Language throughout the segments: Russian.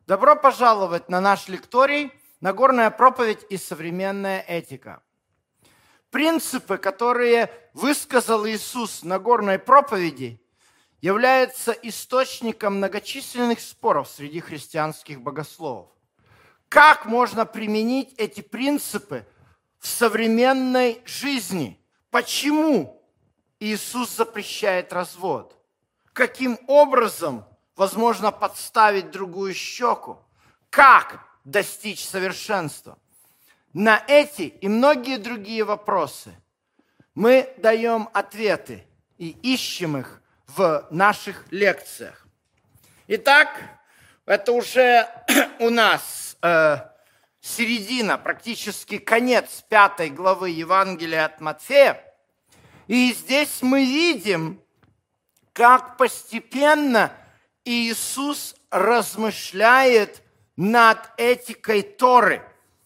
Добро пожаловать на наш лекторий «Нагорная проповедь и современная этика». Принципы, которые высказал Иисус в Нагорной проповеди, являются источником многочисленных споров среди христианских богословов. Как можно применить эти принципы в современной жизни? Почему Иисус запрещает развод? Каким образом возможно подставить другую щеку? Как достичь совершенства? На эти и многие другие вопросы мы даем ответы и ищем их в наших лекциях. Итак, это уже у нас середина, практически конец 5 главы Евангелия от Матфея. И здесь мы видим, как постепенно Иисус размышляет над этикой Торы.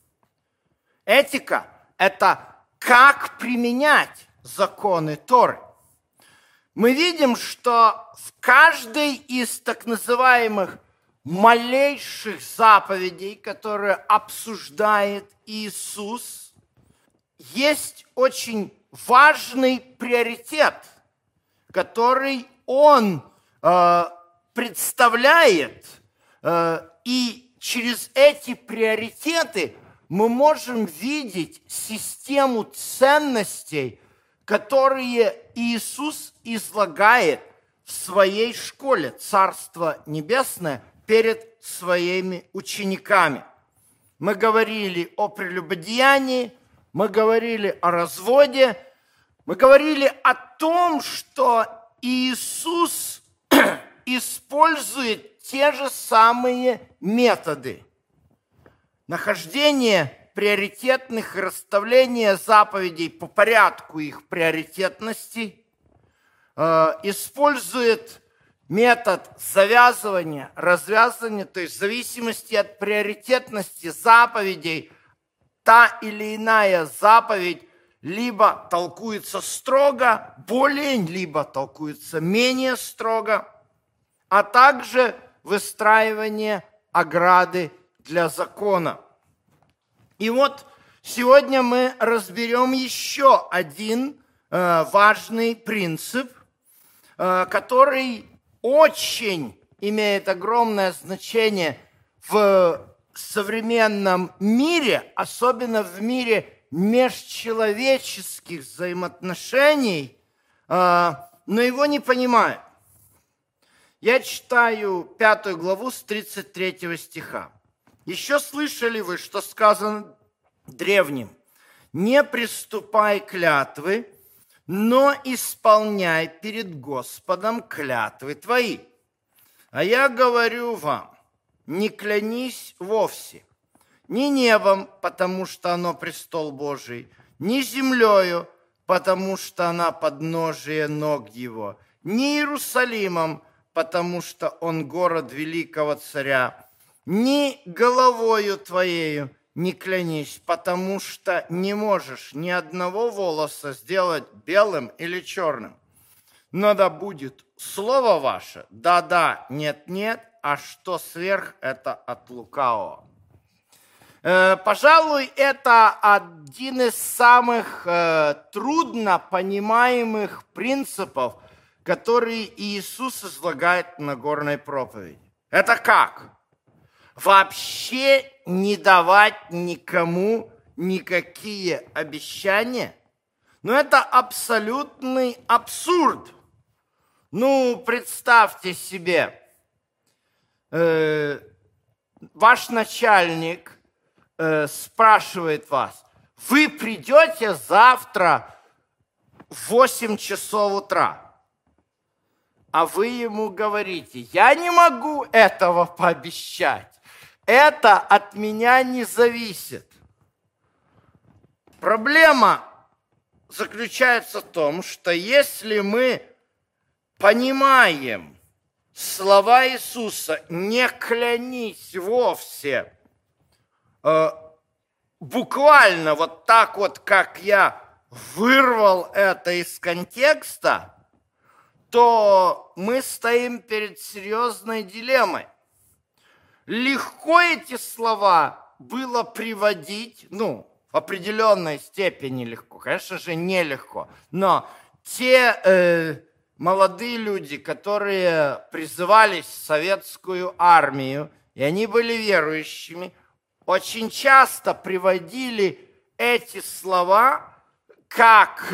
Этика – это как применять законы Торы. Мы видим, что в каждой из так называемых малейших заповедей, которые обсуждает Иисус, есть очень важный приоритет, который Он представляет, и через эти приоритеты мы можем видеть систему ценностей, которые Иисус излагает в своей школе Царство Небесное перед своими учениками. Мы говорили о прелюбодеянии, мы говорили о разводе, мы говорили о том, что Иисус использует те же самые методы. Нахождение приоритетных и расставление заповедей по порядку их приоритетности, использует метод завязывания, развязывания, то есть в зависимости от приоритетности заповедей, та или иная заповедь либо толкуется строго, более, либо толкуется менее строго, а также выстраивание ограды для закона. И вот сегодня мы разберем еще один важный принцип, который очень имеет огромное значение в современном мире, особенно в мире межчеловеческих взаимоотношений, но его не понимают. Я читаю 5 главу с 33 стиха. «Еще слышали вы, что сказано древним: не приступай клятвы, но исполняй перед Господом клятвы твои. А я говорю вам, не клянись вовсе, ни небом, потому что оно престол Божий, ни землею, потому что она подножие ног его, ни Иерусалимом, потому что он город великого царя, ни головою твоею не клянись, потому что не можешь ни одного волоса сделать белым или черным. Но да будет слово ваше, да-да, нет-нет, а что сверх, это от лукавого». Пожалуй, это один из самых трудно понимаемых принципов, которые Иисус излагает в Нагорной проповеди. Это как? Вообще не давать никому никакие обещания? Но это абсолютный абсурд. Представьте себе, ваш начальник спрашивает вас: вы придете завтра в 8 часов утра? А вы ему говорите: я не могу этого пообещать. Это от меня не зависит. Проблема заключается в том, что если мы понимаем слова Иисуса «не клянись вовсе», буквально вот так вот, как я вырвал это из контекста, то мы стоим перед серьезной дилеммой. легко эти слова было приводить, в определенной степени легко, конечно же, нелегко, но те молодые люди, которые призывались в советскую армию, и они были верующими, очень часто приводили эти слова как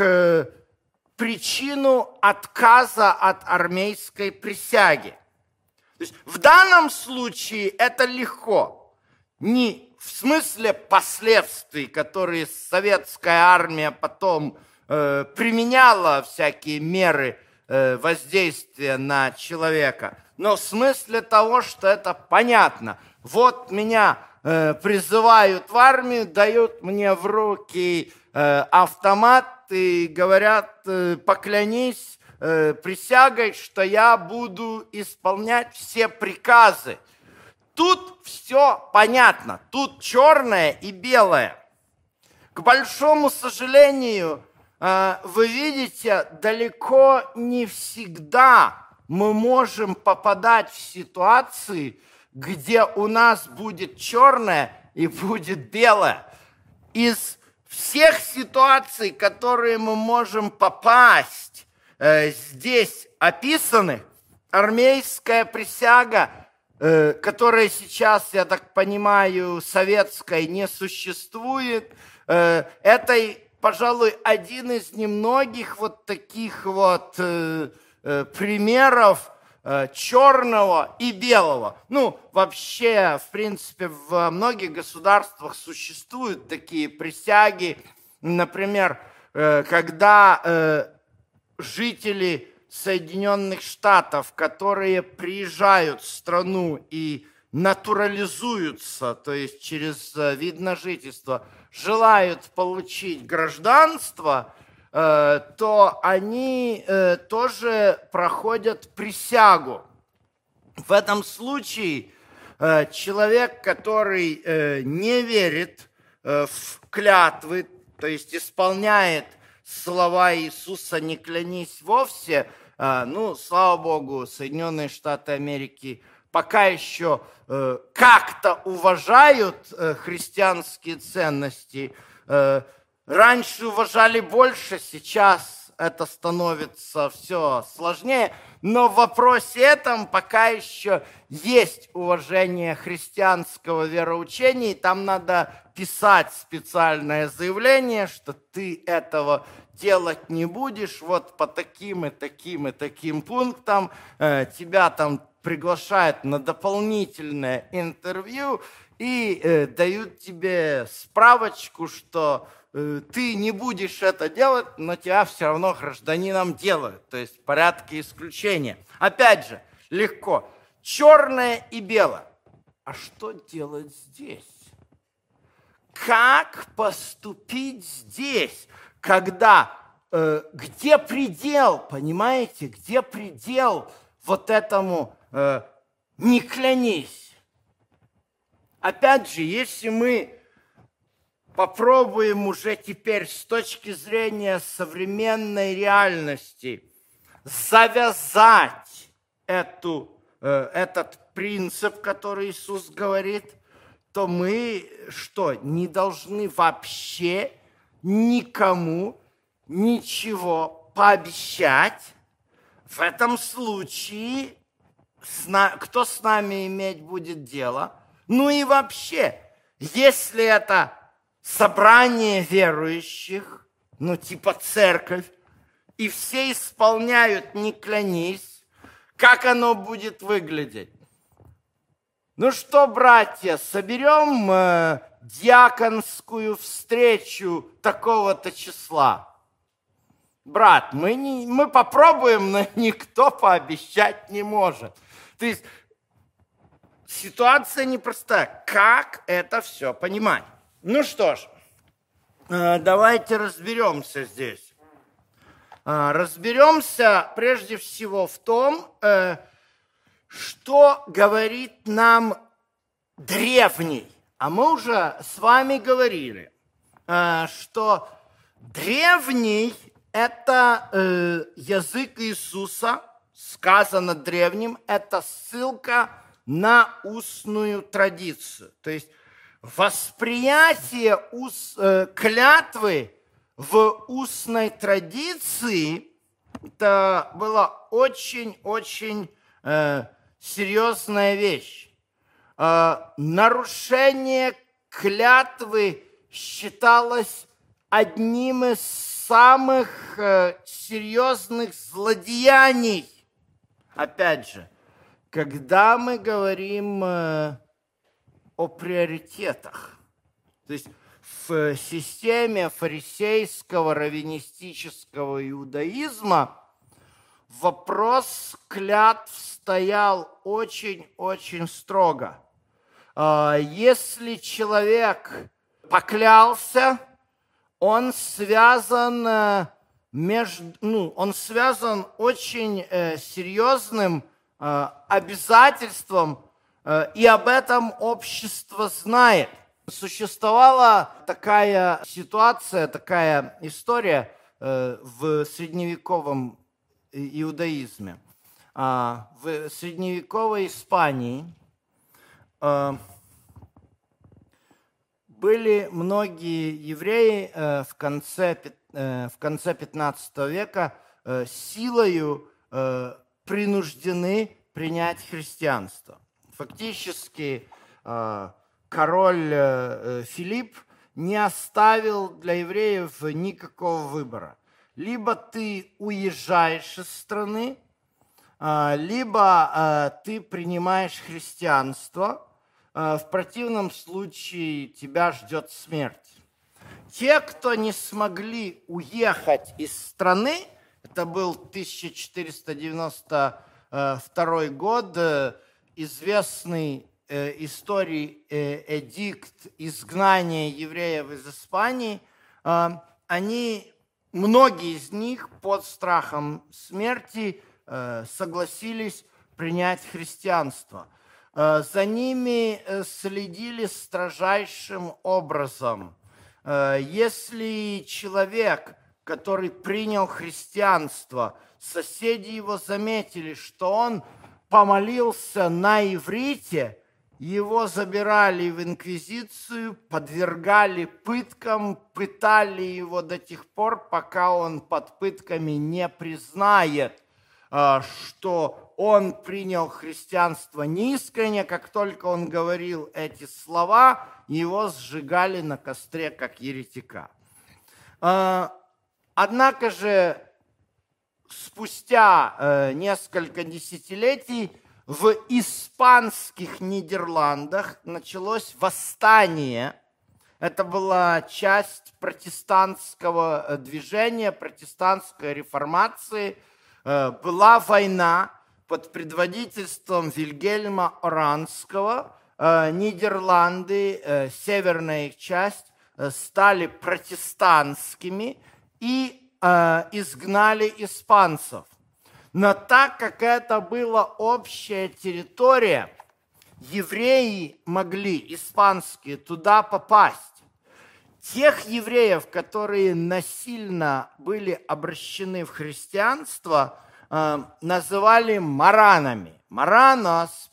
причину отказа от армейской присяги. То есть в данном случае это легко. Не в смысле последствий, которые советская армия потом применяла всякие меры воздействия на человека, но в смысле того, что это понятно. Вот меня призывают в армию, дают мне в руки автомат и говорят: поклянись присягой, что я буду исполнять все приказы. Тут все понятно, тут черное и белое. К большому сожалению, вы видите, далеко не всегда мы можем попадать в ситуации, где у нас будет черное и будет белое. Из всех ситуаций, которые мы можем попасть, здесь описаны, армейская присяга, которая сейчас, я так понимаю, советской не существует, это, пожалуй, один из немногих вот таких вот примеров черного и белого. Вообще, в принципе, в многих государствах существуют такие присяги. Например, когда жители Соединенных Штатов, которые приезжают в страну и натурализуются, то есть через вид на жительство, желают получить гражданство, то они тоже проходят присягу. В этом случае человек, который не верит в клятвы, то есть исполняет слова Иисуса «не клянись вовсе», слава Богу, Соединенные Штаты Америки пока еще как-то уважают христианские ценности. Раньше уважали больше, сейчас это становится все сложнее, но в вопросе этом пока еще есть уважение христианского вероучения, и там надо писать специальное заявление, что ты этого делать не будешь, вот по таким и таким и таким пунктам тебя там приглашают на дополнительное интервью и дают тебе справочку, что ты не будешь это делать, но тебя все равно гражданином делают. То есть в порядке исключения. Опять же, легко. Черное и белое. А что делать здесь? Как поступить здесь, когда где предел, понимаете, где предел вот этому «не клянись»? Опять же, если мы попробуем уже теперь с точки зрения современной реальности завязать этот принцип, который Иисус говорит, то мы что, не должны вообще никому ничего пообещать? В этом случае кто с нами иметь будет дело? И вообще, если это собрание верующих, типа церковь, и все исполняют «не клянись», как оно будет выглядеть? Что, братья, соберем диаконскую встречу такого-то числа? Брат, мы попробуем, но никто пообещать не может. То есть ситуация непростая. Как это все понимать? Что ж, давайте разберемся здесь. Разберемся прежде всего в том, что говорит нам древний. А мы уже с вами говорили, что древний – это язык Иисуса, сказано древним, это ссылка на устную традицию. То есть восприятие клятвы в устной традиции это была очень-очень серьезная вещь. Нарушение клятвы считалось одним из самых серьезных злодеяний. Опять же, когда мы говорим о приоритетах, то есть в системе фарисейского раввинистического иудаизма вопрос клятв стоял очень-очень строго. Если человек поклялся, он связан очень серьезным обязательством, и об этом общество знает. Существовала такая ситуация, такая история в средневековом иудаизме. В средневековой Испании были многие евреи в конце 15 века силою принуждены принять христианство. Фактически король Филипп не оставил для евреев никакого выбора. Либо ты уезжаешь из страны, либо ты принимаешь христианство, в противном случае тебя ждет смерть. Те, кто не смогли уехать из страны, это был 1492 год, известный истории эдикт изгнания евреев из Испании, многие из них под страхом смерти согласились принять христианство. За ними следили строжайшим образом. Если человек, который принял христианство, соседи его заметили, что он помолился на иврите, его забирали в инквизицию, подвергали пыткам, пытали его до тех пор, пока он под пытками не признает, что он принял христианство неискренне. Как только он говорил эти слова, его сжигали на костре как еретика. Однако же спустя несколько десятилетий в испанских Нидерландах началось восстание. Это была часть протестантского движения, протестантской реформации. Была война под предводительством Вильгельма Оранского. Нидерланды, северная их часть, стали протестантскими и изгнали испанцев. Но так как это была общая территория, евреи могли, испанские, туда попасть. Тех евреев, которые насильно были обращены в христианство, называли маранами. Маранос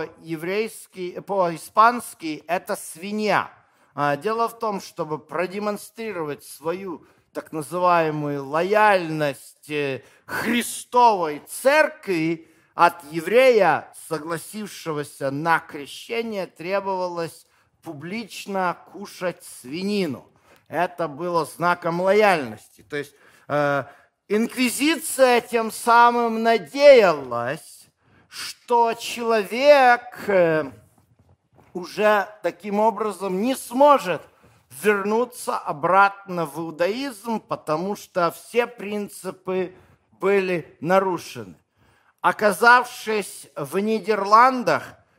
по-испански это свинья. Дело в том, чтобы продемонстрировать свою так называемую лояльность Христовой Церкви, от еврея, согласившегося на крещение, требовалось публично кушать свинину. Это было знаком лояльности. То есть инквизиция тем самым надеялась, что человек уже таким образом не сможет вернуться обратно в иудаизм, потому что все принципы были нарушены. Оказавшись в Нидерландах,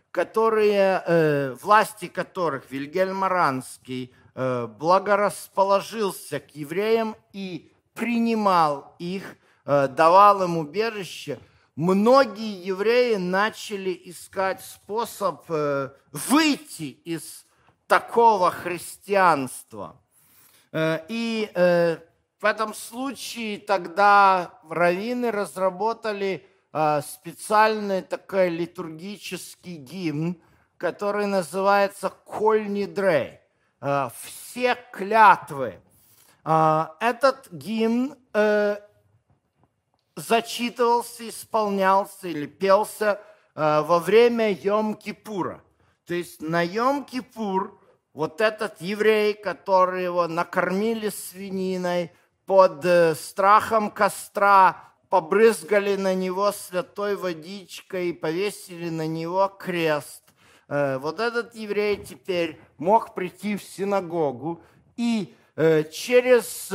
власти которых Вильгельм Оранский благорасположился к евреям и принимал их, давал им убежище, многие евреи начали искать способ выйти из такого христианства. И в этом случае тогда раввины разработали специальный такой литургический гимн, который называется «Коль нидрей», «Все клятвы». Этот гимн зачитывался, исполнялся или пелся во время Йом-Кипура. То есть на Йом-Кипур вот этот еврей, который его накормили свининой, под страхом костра побрызгали на него святой водичкой и повесили на него крест. Вот этот еврей теперь мог прийти в синагогу и через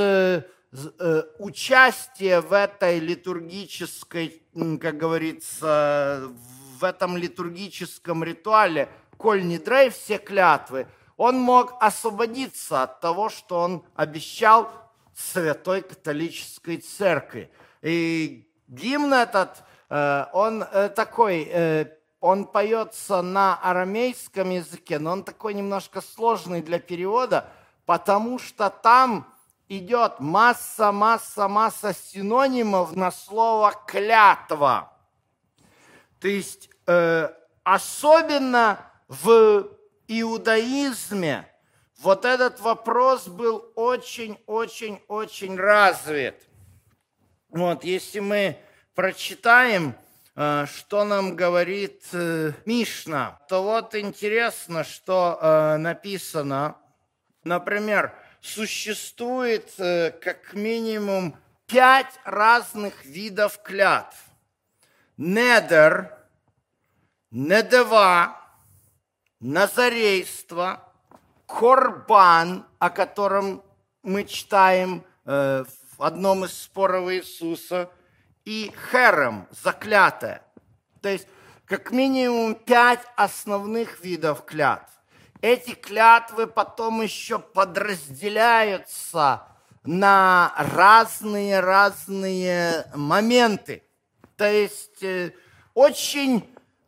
участие в этой литургической, как говорится, в этом литургическом ритуале «Коль нидрей», все клятвы, он мог освободиться от того, что он обещал Святой Католической Церкви. И гимн этот, он такой, он поется на арамейском языке, но он такой немножко сложный для перевода, потому что там идет масса синонимов на слово «клятва». То есть особенно в иудаизме вот этот вопрос был очень развит. Вот, если мы прочитаем, что нам говорит Мишна, то вот интересно, что написано. Например, существует как минимум 5 разных видов клятв. Недер, недева, назарейство, корбан, о котором мы читаем в одном из споров Иисуса, и херем, заклятое. То есть как минимум 5 основных видов клятв. Эти клятвы потом еще подразделяются на разные моменты. То есть очень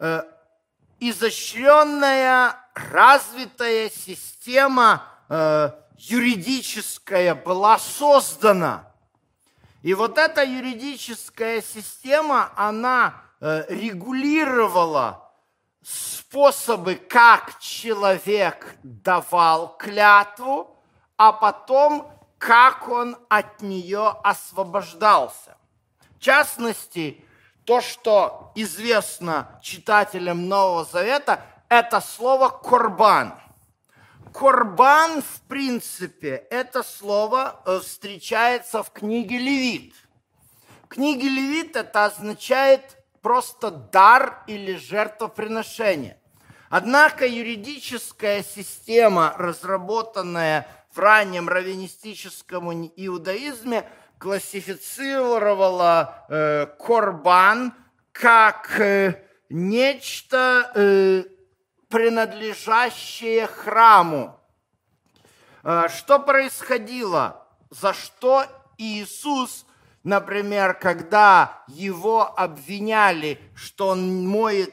изощренная, развитая система юридическая была создана. И вот эта юридическая система, она регулировала способы, как человек давал клятву, а потом, как он от нее освобождался. В частности, то, что известно читателям Нового Завета, это слово «корбан». Корбан, в принципе, это слово встречается в книге Левит. В книге Левит это означает просто дар или жертвоприношение. Однако юридическая система, разработанная в раннем раввинистическом иудаизме, классифицировала корбан как нечто принадлежащее храму. Что происходило? За что Иисус, например, когда его обвиняли, что он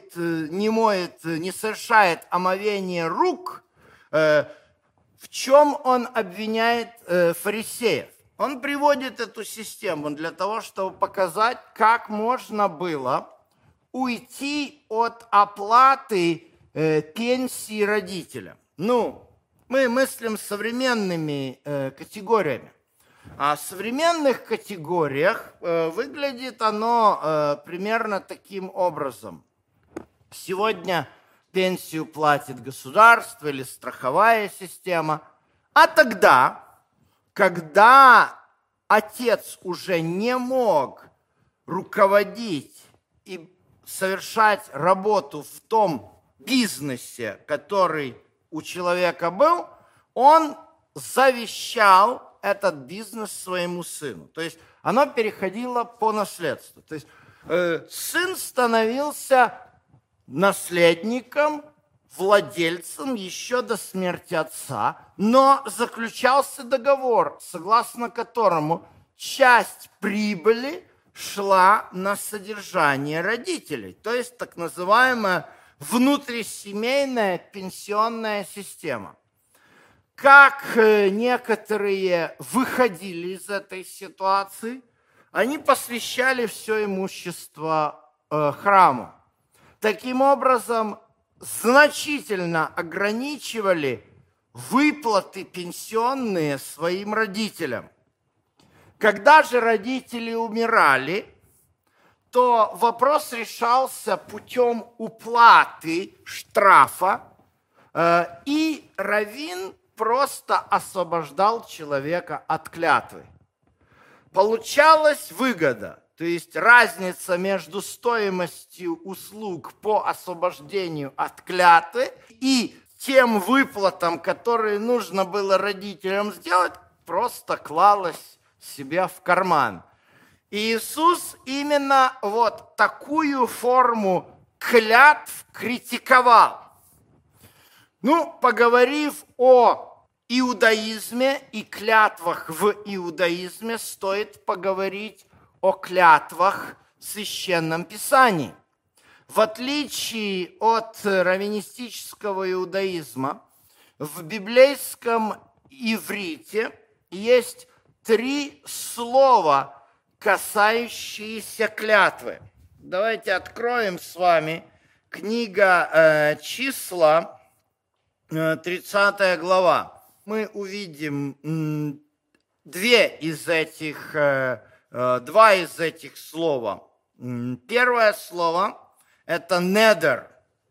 не совершает омовение рук, в чем он обвиняет фарисеев? Он приводит эту систему для того, чтобы показать, как можно было уйти от оплаты пенсии родителям. Мы мыслим современными категориями. А в современных категориях выглядит оно примерно таким образом. Сегодня пенсию платит государство или страховая система. А тогда, когда отец уже не мог руководить и совершать работу в том бизнесе, который у человека был, он завещал этот бизнес своему сыну. То есть оно переходило по наследству. То есть сын становился наследником, владельцем еще до смерти отца, но заключался договор, согласно которому часть прибыли шла на содержание родителей, то есть так называемая внутрисемейная пенсионная система. Как некоторые выходили из этой ситуации, они посвящали все имущество храму. Таким образом, значительно ограничивали выплаты пенсионные своим родителям. Когда же родители умирали, то вопрос решался путем уплаты штрафа, и раввин просто освобождал человека от клятвы. Получалась выгода, то есть разница между стоимостью услуг по освобождению от клятвы и тем выплатам, которые нужно было родителям сделать, просто клалась себе в карман. И Иисус именно вот такую форму клятв критиковал. Поговорив о иудаизме и клятвах в иудаизме, стоит поговорить о клятвах в Священном Писании. В отличие от раввинистического иудаизма, в библейском иврите есть 3 слова, касающиеся клятвы. Давайте откроем с вами книга «Числа», 30 глава. Мы увидим 2 из этих слова. Первое слово – это недер.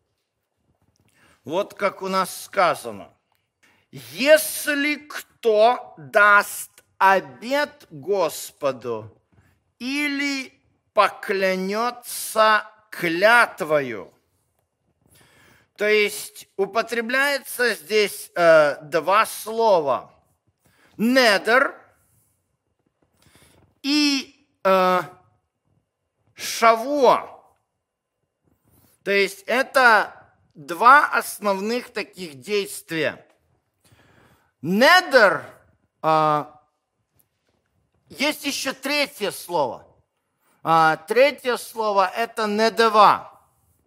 Вот как у нас сказано. Если кто даст обет Господу или поклянется клятвою. То есть употребляется здесь 2 слова. Недер и шавуа. То есть это 2 основных таких действия. Недер, есть еще 3 слово. 3 слово – это недева.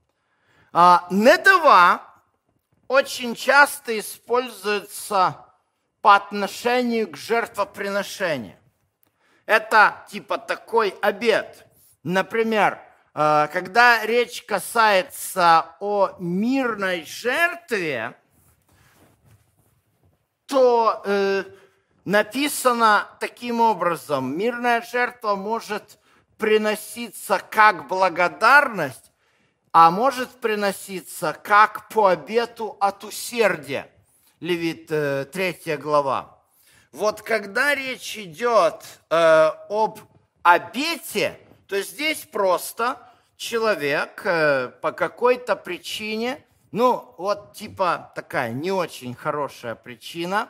Недева очень часто используется по отношению к жертвоприношению. Это типа такой обет. Например, когда речь касается о мирной жертве, то написано таким образом: мирная жертва может приноситься как благодарность, а может приноситься как по обету от усердия. Левит 3 глава. Вот когда речь идет об обете, то здесь просто человек по какой-то причине, типа такая не очень хорошая причина,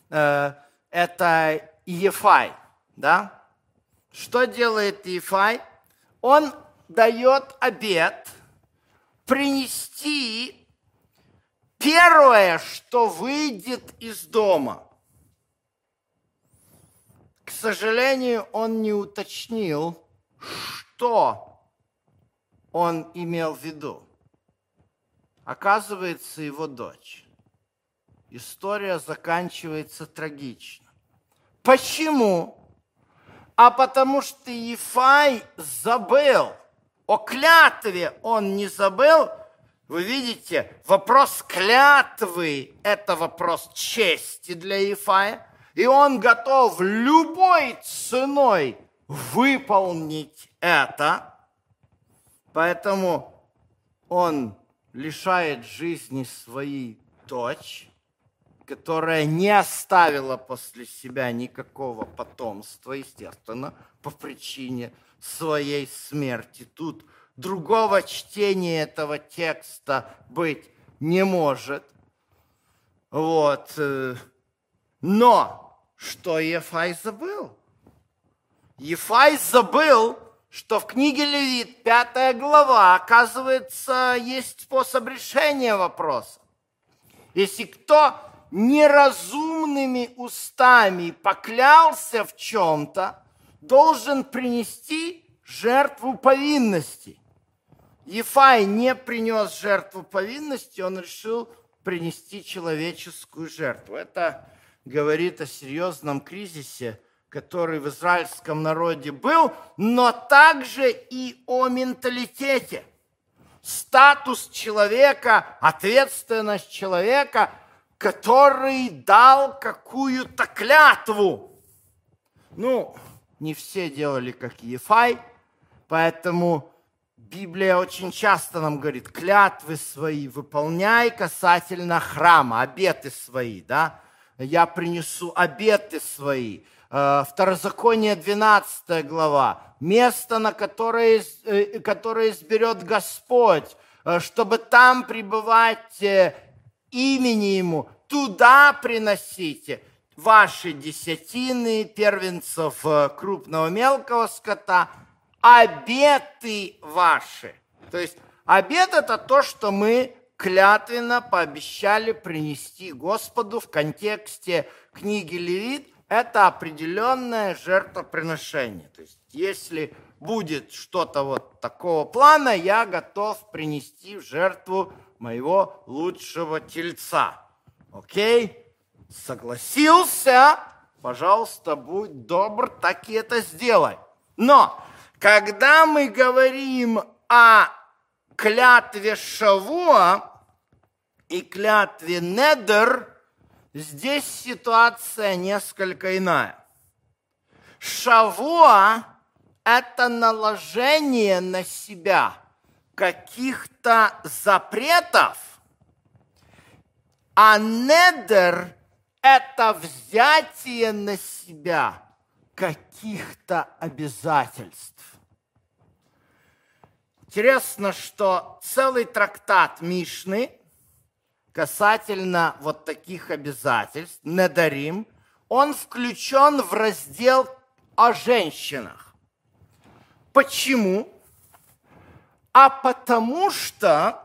это Ефай, да? Что делает Ефай? Он дает обет принести первое, что выйдет из дома. К сожалению, он не уточнил, что он имел в виду. Оказывается, его дочь. История заканчивается трагично. Почему? А потому что Ефай забыл. О клятве он не забыл. Вы видите, вопрос клятвы – это вопрос чести для Ефая. И он готов любой ценой выполнить это. Поэтому он лишает жизни свою дочь, которая не оставила после себя никакого потомства, естественно, по причине своей смерти. Тут другого чтения этого текста быть не может. Вот. Но что Ефай забыл? Ефай забыл, что в книге Левит, 5 глава, оказывается, есть способ решения вопроса. Если кто неразумными устами поклялся в чем-то, должен принести жертву повинности. Ефай не принес жертву повинности, он решил принести человеческую жертву. Это говорит о серьезном кризисе, который в израильском народе был, но также и о менталитете. Статус человека, ответственность человека, который дал какую-то клятву. Не все делали, как Ефай, поэтому Библия очень часто нам говорит: клятвы свои выполняй касательно храма, обеты свои, да? Я принесу обеты свои. Второзаконие, 12 глава. Место, на которое изберет Господь, чтобы там пребывать имени Ему, туда приносите ваши десятины, первенцев крупного мелкого скота, обеты ваши. То есть обет – это то, что мы клятвенно пообещали принести Господу в контексте книги Левит. Это определенное жертвоприношение. То есть если будет что-то вот такого плана, я готов принести в жертву моего лучшего тельца. Окей? Согласился? Пожалуйста, будь добр, так и это сделай. Но когда мы говорим о клятве Шавуа и клятве Недер, здесь ситуация несколько иная. Шавуа – это наложение на себя каких-то запретов, а недер – это взятие на себя каких-то обязательств. Интересно, что целый трактат Мишны касательно вот таких обязательств, недарим, он включен в раздел о женщинах. Почему? А потому что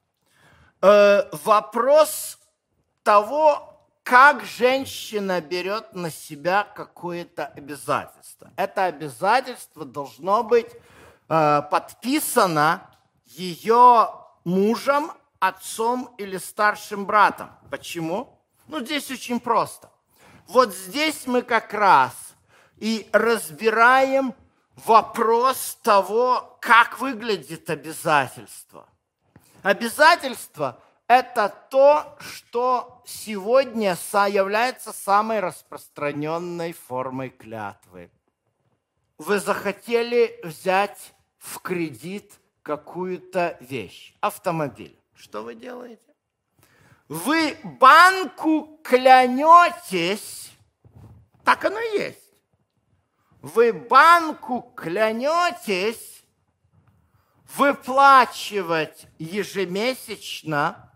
вопрос того, как женщина берет на себя какое-то обязательство. Это обязательство должно быть подписано ее мужем, отцом или старшим братом. Почему? Здесь очень просто. Вот здесь мы как раз и разбираем вопрос того, как выглядит обязательство. Обязательство – это то, что сегодня является самой распространенной формой клятвы. Вы захотели взять в кредит какую-то вещь, автомобиль. Что вы делаете? Вы банку клянетесь, так оно и есть. Вы банку клянетесь выплачивать ежемесячно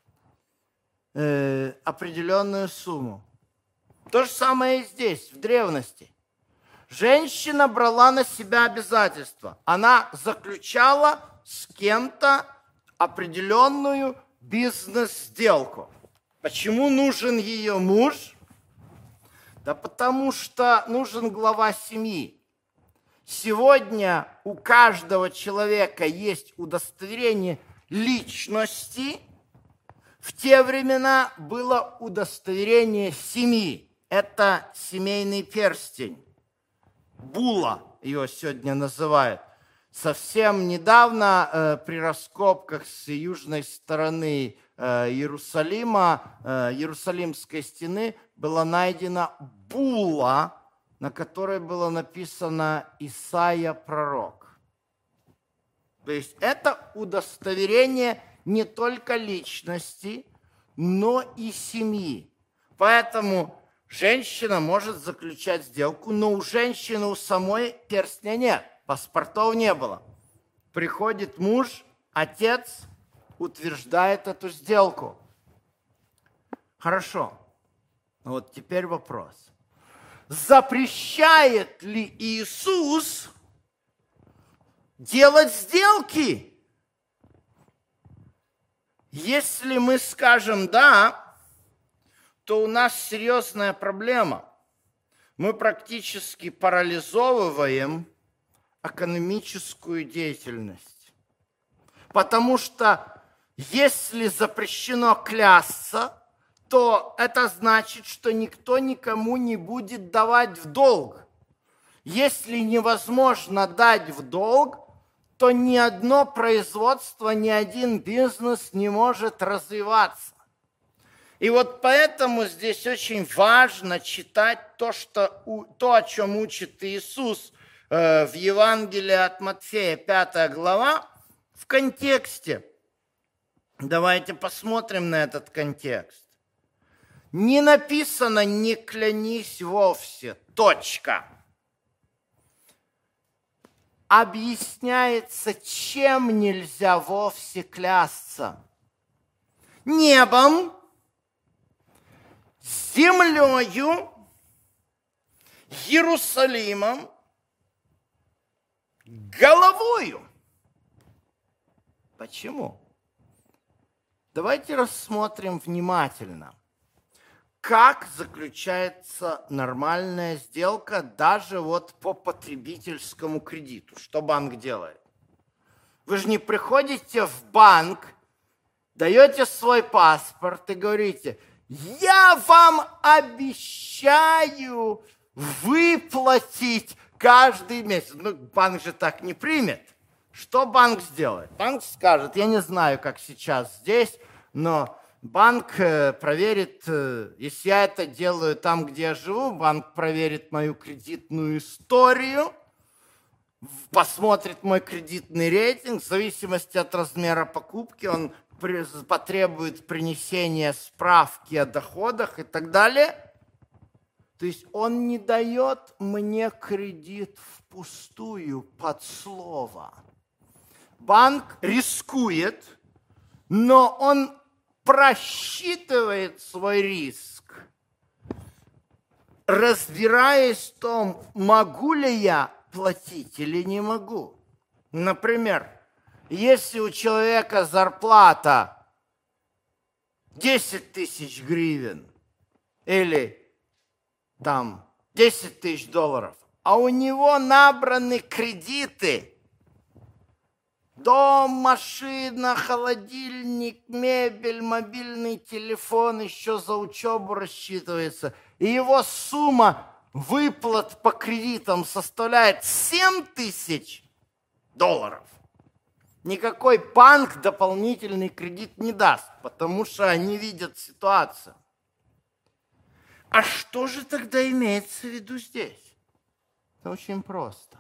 определенную сумму. То же самое и здесь, в древности. Женщина брала на себя обязательства. Она заключала с кем-то определенную бизнес-сделку. Почему нужен ее муж? Да потому что нужен глава семьи. Сегодня у каждого человека есть удостоверение личности. В те времена было удостоверение семьи. Это семейный перстень. Була ее сегодня называют. Совсем недавно при раскопках с южной стороны Иерусалима, Иерусалимской стены, была найдена була, на которой было написано «Исаия пророк». То есть это удостоверение не только личности, но и семьи. Поэтому женщина может заключать сделку, но у женщины у самой перстня нет, паспортов не было. Приходит муж, отец, утверждает эту сделку. Хорошо. Вот теперь вопрос. Запрещает ли Иисус делать сделки? Если мы скажем «да», то у нас серьезная проблема. Мы практически парализовываем экономическую деятельность. Потому что если запрещено клясться, то это значит, что никто никому не будет давать в долг. Если невозможно дать в долг, то ни одно производство, ни один бизнес не может развиваться. И вот поэтому здесь очень важно читать то, о чем учит Иисус в Евангелии от Матфея, 5 глава, в контексте. Давайте посмотрим на этот контекст. Не написано «не клянись вовсе», точка. Объясняется, чем нельзя вовсе клясться. Небом, землею, Иерусалимом, головою. Почему? Давайте рассмотрим внимательно, как заключается нормальная сделка даже вот по потребительскому кредиту. Что банк делает? Вы же не приходите в банк, даете свой паспорт и говорите: я вам обещаю выплатить каждый месяц. Ну, банк же так не примет. Что банк сделает? Банк скажет: я не знаю, как сейчас здесь, но банк проверит, если я это делаю там, где я живу, банк проверит мою кредитную историю, посмотрит мой кредитный рейтинг, в зависимости от размера покупки он потребует принесения справки о доходах и так далее. То есть он не дает мне кредит впустую под слово. Банк рискует, но он просчитывает свой риск, разбираясь в том, могу ли я платить или не могу. Например, если у человека зарплата 10 тысяч гривен или там 10 тысяч долларов, а у него набраны кредиты: дом, машина, холодильник, мебель, мобильный телефон, еще за учебу рассчитывается, и его сумма выплат по кредитам составляет 7 тысяч долларов. Никакой банк дополнительный кредит не даст, потому что они видят ситуацию. А что же тогда имеется в виду здесь? Это очень просто.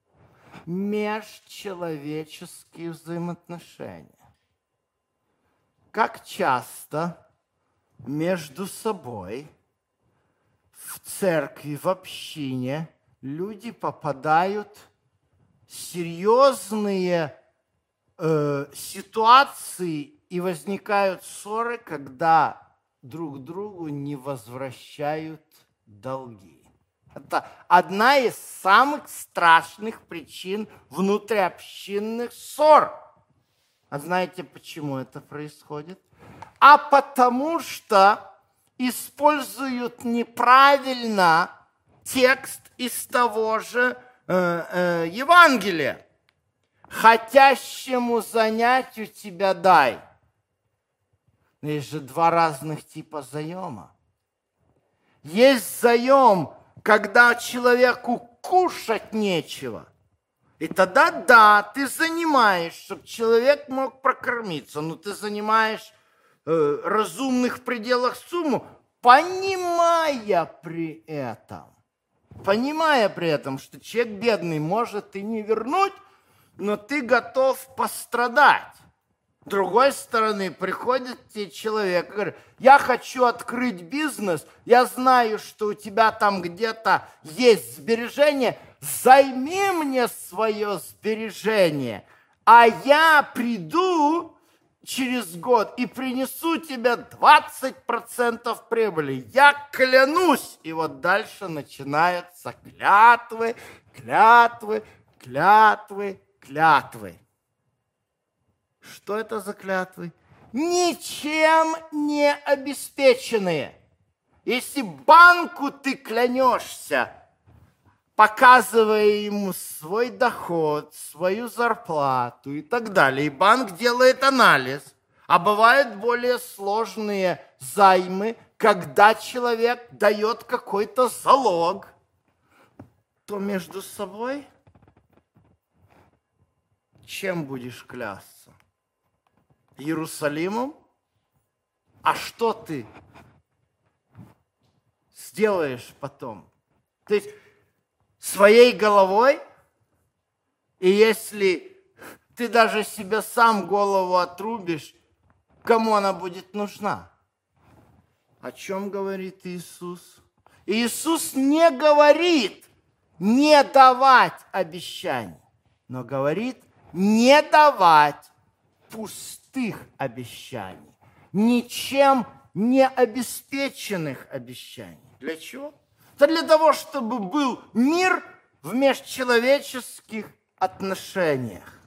Межчеловеческие взаимоотношения. Как часто между собой в церкви, в общине люди попадают в серьезные ситуации и возникают ссоры, когда друг другу не возвращают долги. Это одна из самых страшных причин внутриобщинных ссор. А знаете, почему это происходит? А потому что используют неправильно текст из того же Евангелия. Хотящему занять у тебя дай. Есть же два разных типа заема. Есть заем, когда человеку кушать нечего. И тогда, да, ты занимаешь, чтобы человек мог прокормиться. Но ты занимаешь разумных пределах сумму, понимая при этом, что человек бедный может и не вернуть, но ты готов пострадать. С другой стороны, приходит тебе человек и говорит: я хочу открыть бизнес, я знаю, что у тебя там где-то есть сбережения, займи мне свое сбережение, а я приду через год и принесу тебе 20% прибыли. Я клянусь. И вот дальше начинаются клятвы. Что это за клятвы? Ничем не обеспеченные. Если банку ты клянешься, показывая ему свой доход, свою зарплату и так далее, и банк делает анализ, А бывают более сложные займы, когда человек дает какой-то залог, то между собой чем будешь клясться? Иерусалимом? А что ты сделаешь потом? То есть своей головой, и если ты даже себе сам голову отрубишь, кому она будет нужна? О чем говорит Иисус? Иисус не говорит не давать обещаний, но говорит не давать пустых обещаний, ничем не обеспеченных обещаний. Для чего? Да для того, чтобы был мир в межчеловеческих отношениях.